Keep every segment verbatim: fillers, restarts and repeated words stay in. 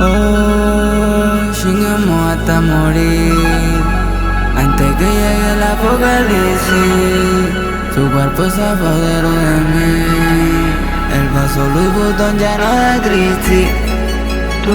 Oh, chingamos hasta morir, antes que llegue el apocalipsis. Su cuerpo se apoderó de mí, el vaso Louis Vuitton lleno de crisis. Tú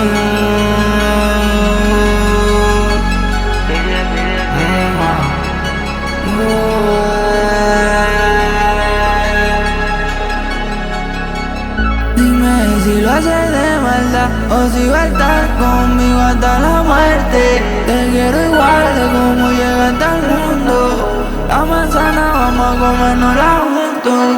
si lo haces de maldad o si va a estar conmigo hasta la muerte. Te quiero igual de como llegaste al mundo. La manzana vamos a comérnosla juntos.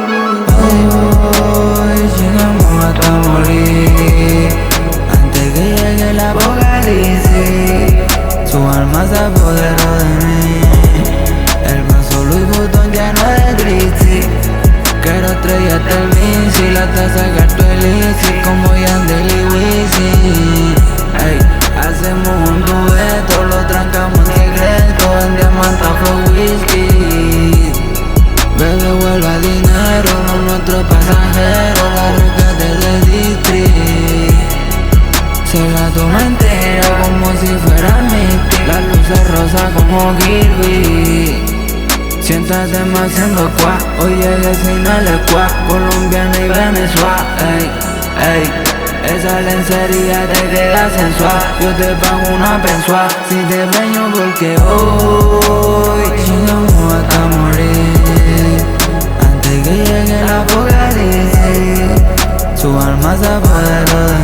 Hoy chingamos hasta morir, antes que llegue el apocalipsis. Su alma se apoderó de mí, el vaso Louis Vuitton lleno de crisis. Quiero estrellarte el bici, la taza gasto el easy como Yandel y Wisin. Ey, hacemos un dueto, lo trancamos en secreto, en diamante fue whisky. Bebé vuelve a dinero, no nuestro pasajero, la ruca del district. Se la toma entera como si fuera mística, las luces rosas como Kirby. Siéntate más haciendo cuá, hoy llegué sin el squad, colombiana y Venezuela, ey, ey. Esa lencería te queda sensual, yo te pago una pensual, si te preño porque hoy chingamos hasta morir, antes que llegue el apocalipsis. Su alma se apoderó de